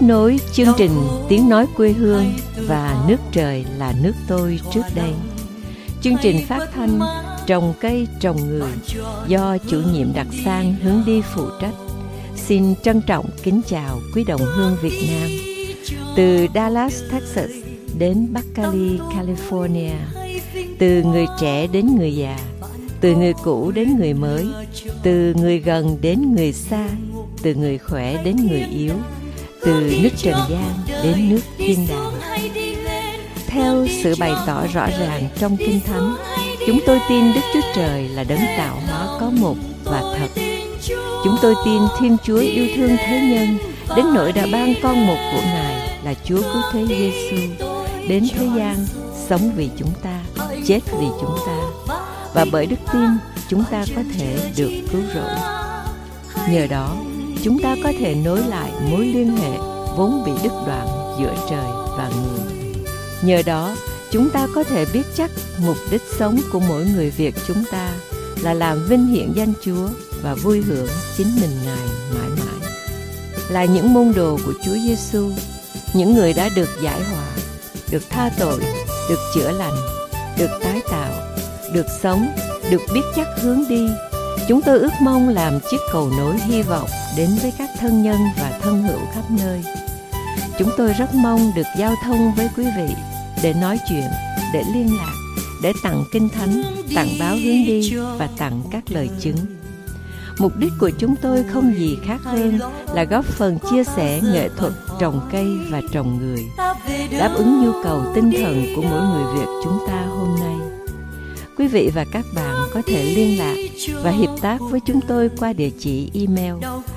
nối chương trình Tiếng Nói Quê Hương và Nước Trời là Nước Tôi trước đây. Chương trình phát thanh Trồng Cây Trồng Người do chủ nhiệm Đặc Sang hướng đi phụ trách. Xin trân trọng kính chào quý đồng hương Việt Nam. Từ Dallas, Texas đến Berkeley, California, từ người trẻ đến người già, từ người cũ đến người mới, từ người gần đến người xa, từ người khỏe đến người yếu, từ nước Trần gian đến nước Thiên Đàng. Theo sự bày tỏ rõ ràng trong Kinh Thánh, chúng tôi tin Đức Chúa Trời là đấng tạo hóa có một và thật. Chúng tôi tin Thiên Chúa yêu thương thế nhân đến nỗi đã ban con một của Ngài là Chúa Cứu Thế Giêsu đến thế gian, sống vì chúng ta, chết vì chúng ta, và bởi đức tin chúng ta có thể được cứu rỗi. Nhờ đó, chúng ta có thể nối lại mối liên hệ vốn bị đứt đoạn giữa trời và người. Nhờ đó, chúng ta có thể biết chắc mục đích sống của mỗi người Việt chúng ta là làm vinh hiển danh Chúa và vui hưởng chính mình Ngài mãi mãi. Là những môn đồ của Chúa Giêsu, những người đã được giải hòa, được tha tội, được chữa lành, được tái tạo, được sống, được biết chắc hướng đi. Chúng tôi ước mong làm chiếc cầu nối hy vọng đến với các thân nhân và thân hữu khắp nơi. Chúng tôi rất mong được giao thông với quý vị để nói chuyện, để liên lạc, để tặng Kinh Thánh, tặng báo hướng đi và tặng các lời chứng. Mục đích của chúng tôi không gì khác hơn là góp phần chia sẻ nghệ thuật trồng cây và trồng người, đáp ứng nhu cầu tinh thần của mỗi người Việt chúng ta hôm nay. Quý vị và các bạn có thể liên lạc và hiệp tác với chúng tôi qua địa chỉ email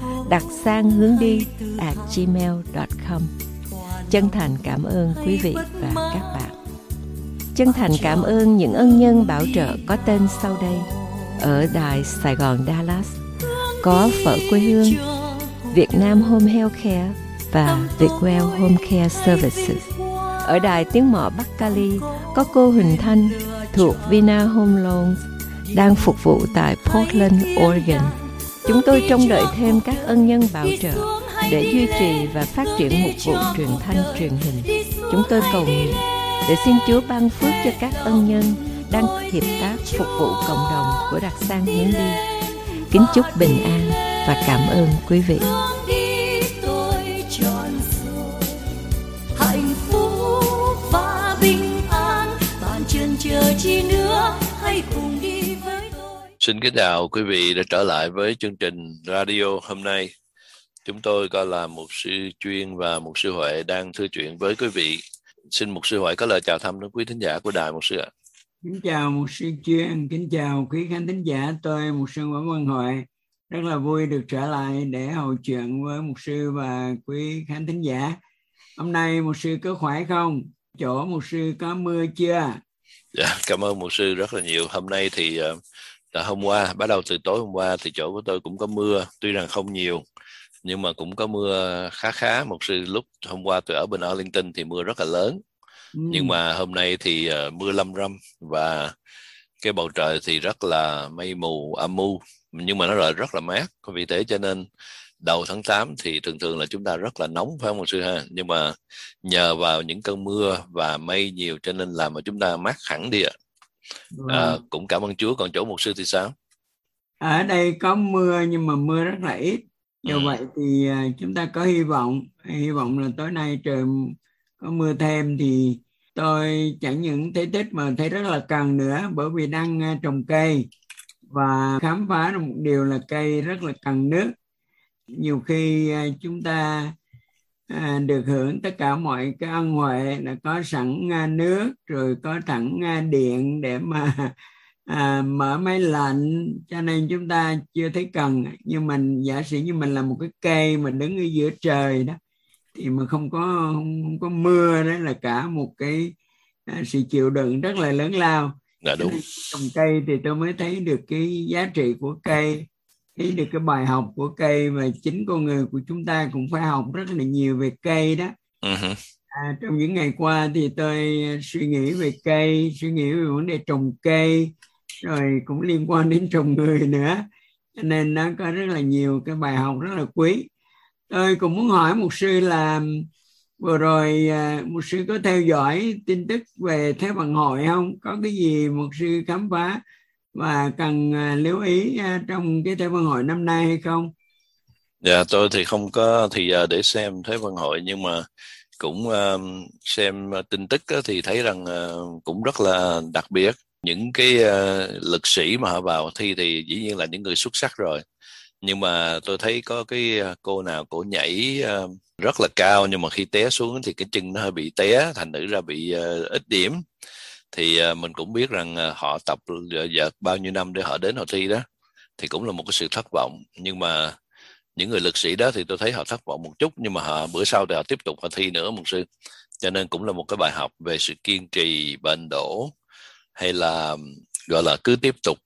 dacsanghuongdi@gmail.com. Chân thành cảm ơn quý vị và các bạn. Chân thành cảm ơn những ân nhân bảo trợ có tên sau đây. Ở Đài Sài Gòn Dallas có Phở Quê Hương, Việt Nam Home Healthcare và Vietwell Home Care Services. Ở Đài Tiếng Mọ Bắc Cali có cô Huỳnh Thanh thuộc Vina Home Loans đang phục vụ tại Portland, Oregon. Chúng tôi trông đợi thêm các ân nhân bảo trợ để duy trì và phát triển mục vụ truyền thanh truyền hình. Chúng tôi cầu nguyện để xin Chúa ban phước cho các ân nhân đang hiệp tác phục vụ cộng đồng của Đặc Sang hướng đi. Kính chúc bình an và cảm ơn quý vị. Hạnh phúc và bình an, bạn chần chờ chi nữa, hãy cùng đi với tôi. Xin kính chào quý vị đã trở lại với chương trình radio hôm nay. Chúng tôi coi là mục sư Chuyên và mục sư Huệ đang thư chuyện với quý vị. Xin mục sư Huệ có lời chào thăm đến quý thính giả của đài mục sư ạ. Kính chào mục sư Chuyên, kính chào quý khán thính giả. Tôi mục sư Nguyễn Văn Huệ rất là vui được trở lại để hầu chuyện với mục sư và quý khán thính giả. Hôm nay mục sư có khỏe không? Chỗ mục sư có mưa chưa? Dạ, cảm ơn mục sư rất là nhiều. Hôm nay thì hôm qua, bắt đầu từ tối hôm qua thì chỗ của tôi cũng có mưa, tuy rằng không nhiều nhưng mà cũng có mưa khá. Mục sư lúc hôm qua tôi ở bên Arlington thì mưa rất là lớn. Nhưng mà hôm nay thì mưa lâm râm và cái bầu trời thì rất là mây mù, âm u, nhưng mà nó rất là mát. Vì thế cho nên đầu tháng 8 thì thường là chúng ta rất là nóng, phải không mục sư ha? Nhưng mà nhờ vào những cơn mưa và mây nhiều cho nên làm mà chúng ta mát hẳn đi ạ. Cũng cảm ơn Chúa. Còn chỗ mục sư thì sao? Ở đây có mưa nhưng mà mưa rất là ít. Do vậy thì chúng ta có hy vọng là tối nay trời có mưa thêm. Thì tôi chẳng những thấy thích mà thấy rất là cần nữa, bởi vì đang trồng cây và khám phá được một điều là cây rất là cần nước. Nhiều khi chúng ta được hưởng tất cả mọi cái ân huệ là có sẵn nước, rồi có sẵn điện để mà mở máy lạnh, cho nên chúng ta chưa thấy cần. Nhưng mình giả sử như mình là một cái cây mà đứng ở giữa trời đó, thì mà không có mưa, đó là cả một cái sự chịu đựng rất là lớn lao. Dạ đúng. Trồng cây thì tôi mới thấy được cái giá trị của cây, thấy được cái bài học của cây, và chính con người của chúng ta cũng phải học rất là nhiều về cây đó. Trong những ngày qua thì tôi suy nghĩ về cây, suy nghĩ về vấn đề trồng cây, rồi cũng liên quan đến trồng người nữa, cho nên nó có rất là nhiều cái bài học rất là quý. Tôi cũng muốn hỏi mục sư là vừa rồi mục sư có theo dõi tin tức về Thế vận hội không? Có cái gì mục sư khám phá và cần lưu ý trong cái Thế vận hội năm nay hay không? Dạ, tôi thì không có thì giờ để xem Thế vận hội, nhưng mà cũng xem tin tức á, thì thấy rằng cũng rất là đặc biệt. Những cái lực sĩ mà họ vào thi thì dĩ nhiên là những người xuất sắc rồi, nhưng mà tôi thấy có cái cô nào cổ nhảy rất là cao, nhưng mà khi té xuống thì cái chân nó hơi bị té, thành thử ra bị ít điểm. Thì mình cũng biết rằng họ tập giờ bao nhiêu năm để họ đến họ thi đó, thì cũng là một cái sự thất vọng. Nhưng mà những người lực sĩ đó thì tôi thấy họ thất vọng một chút, nhưng mà họ bữa sau thì họ tiếp tục họ thi nữa, mục sư. Cho nên cũng là một cái bài học về sự kiên trì, bền đổ, hay là gọi là cứ tiếp tục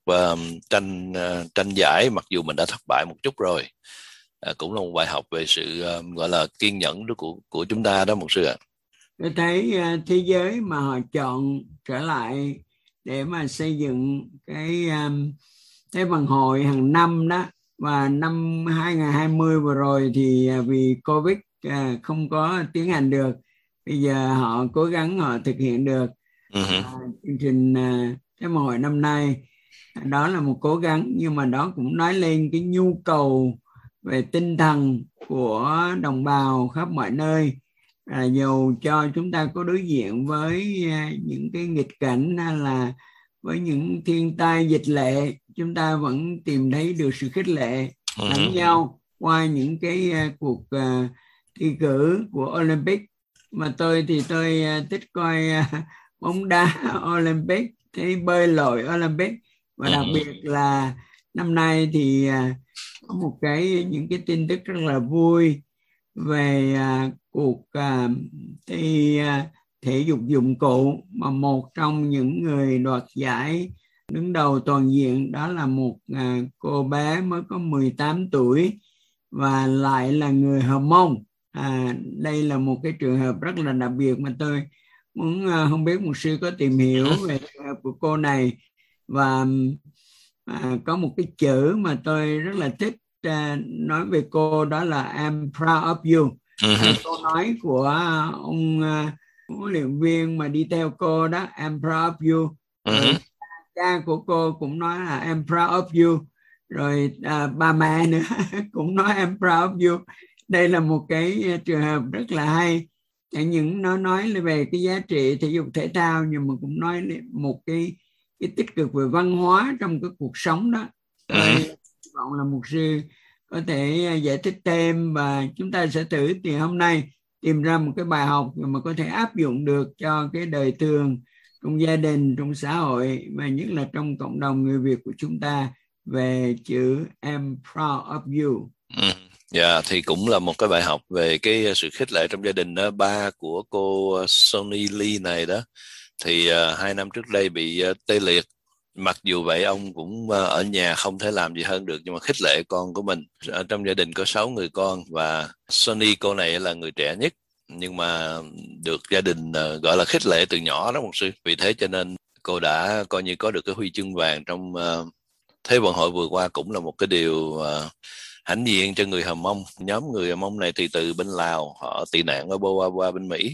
tranh giải mặc dù mình đã thất bại một chút rồi. Cũng là một bài học về sự gọi là kiên nhẫn đó của chúng ta đó, mục sư ạ. Tôi thấy thế giới mà họ chọn trở lại để mà xây dựng cái Thế vận hội hàng năm đó, và năm 2020 vừa rồi thì vì Covid không có tiến hành được, bây giờ họ cố gắng họ thực hiện được chương trình Thế vận hội năm nay. Đó là một cố gắng, nhưng mà đó cũng nói lên cái nhu cầu về tinh thần của đồng bào khắp mọi nơi. Dù cho chúng ta có đối diện với những cái nghịch cảnh hay là với những thiên tai dịch lệ, chúng ta vẫn tìm thấy được sự khích lệ lẫn nhau qua những cái cuộc thi cử của Olympic. Mà tôi thì tôi thích coi bóng đá Olympic, thấy bơi lội Olympic, và đặc biệt là năm nay thì có những cái tin tức rất là vui về cuộc thi thể dục dụng cụ, mà một trong những người đoạt giải đứng đầu toàn diện đó là một cô bé mới có 18 tuổi và lại là người Hờ Mông. Đây là một cái trường hợp rất là đặc biệt mà tôi muốn không biết mục sư có tìm hiểu về trường hợp của cô này. Và có một cái chữ mà tôi rất là thích nói về cô, đó là I'm proud of you. Câu nói của ông huấn luyện viên mà đi theo cô đó, I'm proud of you. Rồi cha của cô cũng nói là I'm proud of you. Rồi bà mẹ nữa cũng nói I'm proud of you. Đây là một cái trường hợp rất là hay. Chẳng những nó nói về cái giá trị thể dục thể thao, nhưng mà cũng nói một cái tích cực về văn hóa trong cái cuộc sống đó. Tôi hy vọng là mục sư có thể giải thích thêm, và chúng ta sẽ thử từ hôm nay tìm ra một cái bài học mà có thể áp dụng được cho cái đời thường, trong gia đình, trong xã hội, và nhất là trong cộng đồng người Việt của chúng ta, về chữ I'm proud of you. Dạ, thì cũng là một cái bài học về cái sự khích lệ trong gia đình đó. Ba của cô Sonny Lee này đó thì 2 năm trước đây bị tê liệt. Mặc dù vậy ông cũng ở nhà không thể làm gì hơn được, nhưng mà khích lệ con của mình. Trong gia đình có 6 người con, và Sonny cô này là người trẻ nhất, nhưng mà được gia đình gọi là khích lệ từ nhỏ đó, mục sư. Vì thế cho nên cô đã coi như có được cái huy chương vàng trong Thế vận hội vừa qua, cũng là một cái điều hãnh diện cho người Hờ Mông. Nhóm người Hờ Mông này thì từ bên Lào, họ tị nạn qua bên Mỹ,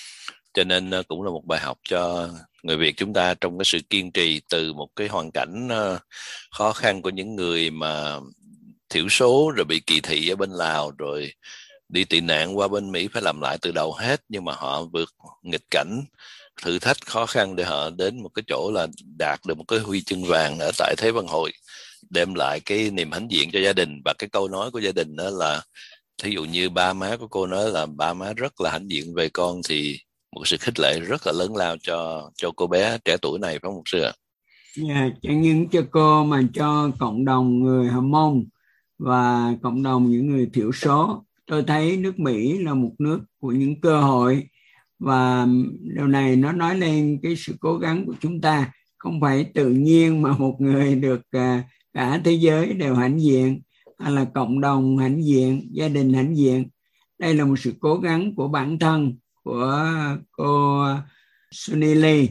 cho nên cũng là một bài học cho người Việt chúng ta trong cái sự kiên trì từ một cái hoàn cảnh khó khăn của những người mà thiểu số, rồi bị kỳ thị ở bên Lào, rồi đi tị nạn qua bên Mỹ phải làm lại từ đầu hết, nhưng mà họ vượt nghịch cảnh, thử thách khó khăn để họ đến một cái chỗ là đạt được một cái huy chương vàng ở tại Thế vận hội, đem lại cái niềm hãnh diện cho gia đình. Và cái câu nói của gia đình đó là, thí dụ như ba má của cô nói là ba má rất là hãnh diện về con, thì một sự khích lệ rất là lớn lao cho cô bé trẻ tuổi này, phải không mục sư ạ? Chẳng những cho cô mà cho cộng đồng người Hờ Mông và cộng đồng những người thiểu số. Tôi thấy nước Mỹ là một nước của những cơ hội, và điều này nó nói lên cái sự cố gắng của chúng ta. Không phải tự nhiên mà một người được cả thế giới đều hãnh diện, hay là cộng đồng hãnh diện, gia đình hãnh diện. Đây là một sự cố gắng của bản thân của cô Sonny Lee.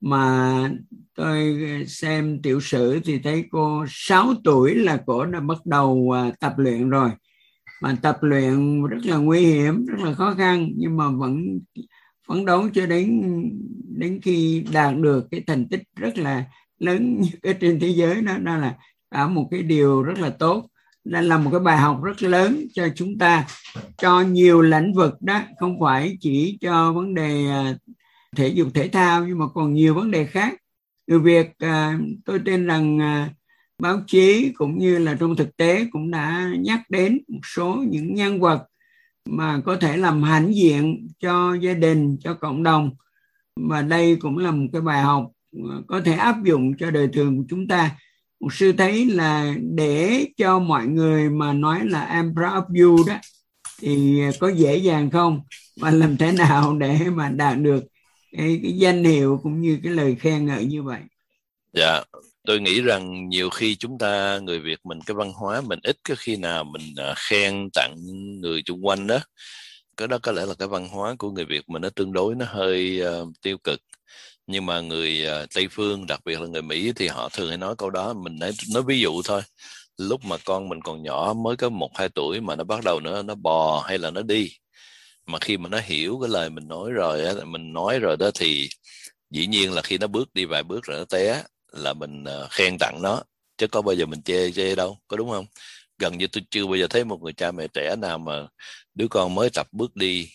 Mà tôi xem tiểu sử thì thấy cô 6 tuổi là cô đã bắt đầu tập luyện rồi. mà tập luyện rất là nguy hiểm, rất là khó khăn, nhưng mà vẫn phấn đấu cho đến khi đạt được cái thành tích rất là lớn nhất ở trên thế giới. Đó là cả một cái điều rất là tốt. Đây là một cái bài học rất lớn cho chúng ta, cho nhiều lĩnh vực đó, không phải chỉ cho vấn đề thể dục thể thao, nhưng mà còn nhiều vấn đề khác. Từ việc tôi tin rằng báo chí cũng như là trong thực tế cũng đã nhắc đến một số những nhân vật mà có thể làm hãnh diện cho gia đình, cho cộng đồng. Và đây cũng là một cái bài học có thể áp dụng cho đời thường của chúng ta. Một sư thấy là để cho mọi người mà nói là I'm proud of you đó, thì có dễ dàng không? Và làm thế nào để mà đạt được cái danh hiệu cũng như cái lời khen ngợi như vậy? Dạ, tôi nghĩ rằng nhiều khi chúng ta, người Việt mình, cái văn hóa mình ít có khi nào mình khen tặng người xung quanh đó. Cái đó có lẽ là cái văn hóa của người Việt mình nó tương đối nó hơi tiêu cực. Nhưng mà người Tây phương, đặc biệt là người Mỹ, thì họ thường hay nói câu đó. Mình nói ví dụ thôi. Lúc mà con mình còn nhỏ, mới có 1-2 tuổi mà nó bắt đầu nó bò hay là nó đi, mà khi mà nó hiểu cái lời mình nói rồi đó, thì dĩ nhiên là khi nó bước đi vài bước rồi nó té là mình khen tặng nó, chứ có bao giờ mình chê đâu, có đúng không? Gần như tôi chưa bao giờ thấy một người cha mẹ trẻ nào mà đứa con mới tập bước đi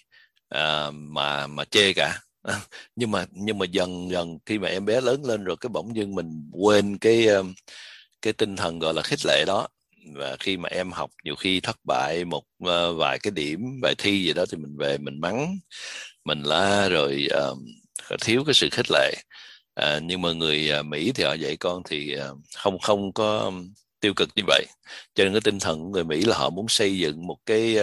mà chê cả. nhưng mà dần dần khi mà em bé lớn lên rồi, cái bỗng dưng mình quên cái tinh thần gọi là khích lệ đó. Và khi mà em học nhiều khi thất bại một vài cái điểm bài thi gì đó, thì mình về mình mắng, mình la, rồi thiếu cái sự khích lệ. Nhưng mà người Mỹ thì họ dạy con thì không có tiêu cực như vậy. Cho nên cái tinh thần của người Mỹ là họ muốn xây dựng một cái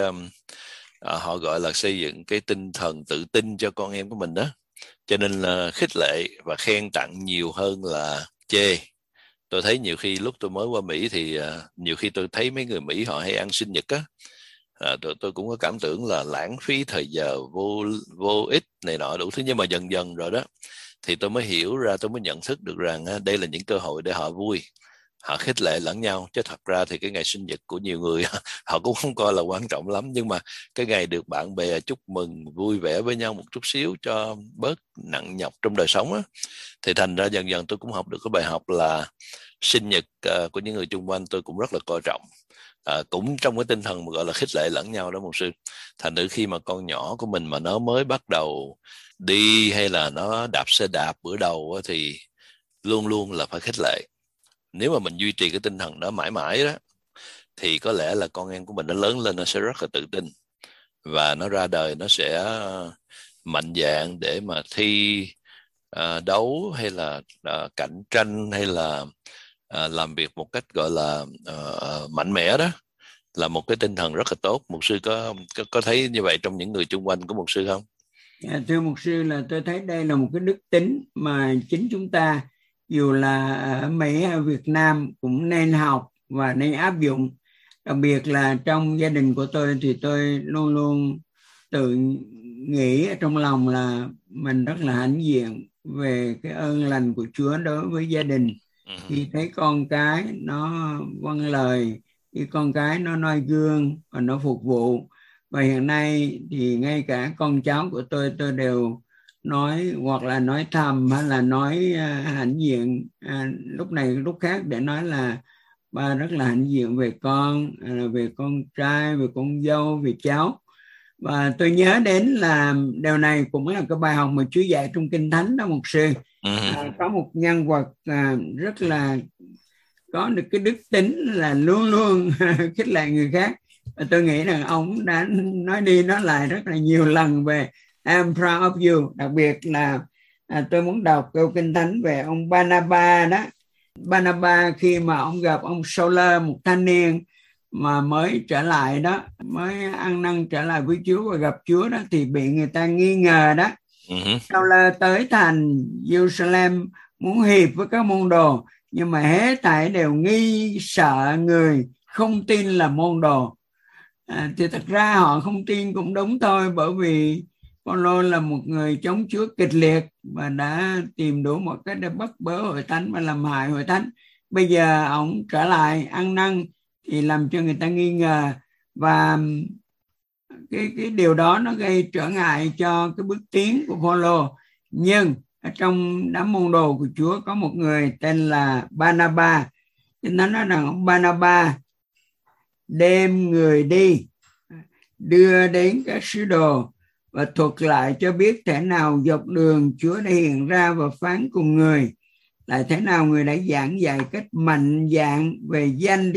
họ gọi là xây dựng cái tinh thần tự tin cho con em của mình đó. Cho nên là khích lệ và khen tặng nhiều hơn là chê. Tôi thấy nhiều khi lúc tôi mới qua Mỹ thì nhiều khi tôi thấy mấy người Mỹ họ hay ăn sinh nhật á, tôi cũng có cảm tưởng là lãng phí thời giờ, vô ích này nọ đủ thứ. Nhưng mà dần dần rồi đó thì tôi mới hiểu ra, tôi mới nhận thức được rằng đây là những cơ hội để họ vui, họ khích lệ lẫn nhau. Chứ thật ra thì cái ngày sinh nhật của nhiều người họ cũng không coi là quan trọng lắm, nhưng mà cái ngày được bạn bè chúc mừng vui vẻ với nhau một chút xíu cho bớt nặng nhọc trong đời sống á, thì thành ra dần dần tôi cũng học được cái bài học là sinh nhật của những người xung quanh tôi cũng rất là coi trọng. Cũng trong cái tinh thần gọi là khích lệ lẫn nhau đó mục sư. Thành thử khi mà con nhỏ của mình mà nó mới bắt đầu đi hay là nó đạp xe đạp bữa đầu á, thì luôn luôn là phải khích lệ. Nếu mà mình duy trì cái tinh thần đó mãi mãi đó, thì có lẽ là con em của mình nó lớn lên nó sẽ rất là tự tin, và nó ra đời nó sẽ mạnh dạn để mà thi đấu hay là cạnh tranh hay là làm việc một cách gọi là mạnh mẽ. Đó là một cái tinh thần rất là tốt. Mục sư có thấy như vậy trong những người xung quanh của mục sư không? Thưa mục sư, là tôi thấy đây là một cái đức tính mà chính chúng ta, dù là ở Mỹ hay Việt Nam, cũng nên học và nên áp dụng. Đặc biệt là trong gia đình của tôi thì tôi luôn luôn tự nghĩ ở trong lòng là mình rất là hãnh diện về cái ơn lành của Chúa đối với gia đình. Khi thấy con cái nó vâng lời, khi con cái nó noi gương và nó phục vụ. Và hiện nay thì ngay cả con cháu của tôi đều nói, hoặc là nói thầm hay là nói hãnh diện lúc này lúc khác, để nói là ba rất là hãnh diện về con, về con trai, về con dâu, về cháu. Và tôi nhớ đến là điều này cũng là cái bài học mà Chúa dạy trong Kinh Thánh đó mục sư. Có một nhân vật rất là có được cái đức tính là luôn luôn khích lệ người khác. Và tôi nghĩ rằng ông đã nói đi nói lại rất là nhiều lần về I'm proud of you. Đặc biệt là tôi muốn đọc câu Kinh Thánh về ông Barnabas đó. Barnabas khi mà ông gặp ông Saul, một thanh niên mà mới trở lại đó, mới ăn năn trở lại với Chúa và gặp Chúa đó, thì bị người ta nghi ngờ đó. Saul tới thành Jerusalem muốn hiệp với các môn đồ, nhưng mà hết thảy đều nghi sợ người không tin là môn đồ. Thì thật ra họ không tin cũng đúng thôi, bởi vì Phaolô là một người chống Chúa kịch liệt và đã tìm đủ một cách để bắt bớ hội thánh và làm hại hội thánh. Bây giờ ông trở lại ăn năn thì làm cho người ta nghi ngờ, và cái điều đó nó gây trở ngại cho cái bước tiến của Phaolô. Nhưng ở trong đám môn đồ của Chúa có một người tên là Barnabas. Nên nó nói rằng ông Barnabas đem người đi, đưa đến các sứ đồ và thuật lại cho biết thế nào dọc đường Chúa đã hiện ra và phán cùng người, lại thế nào người đã giảng dạy cách mạnh dạn về danh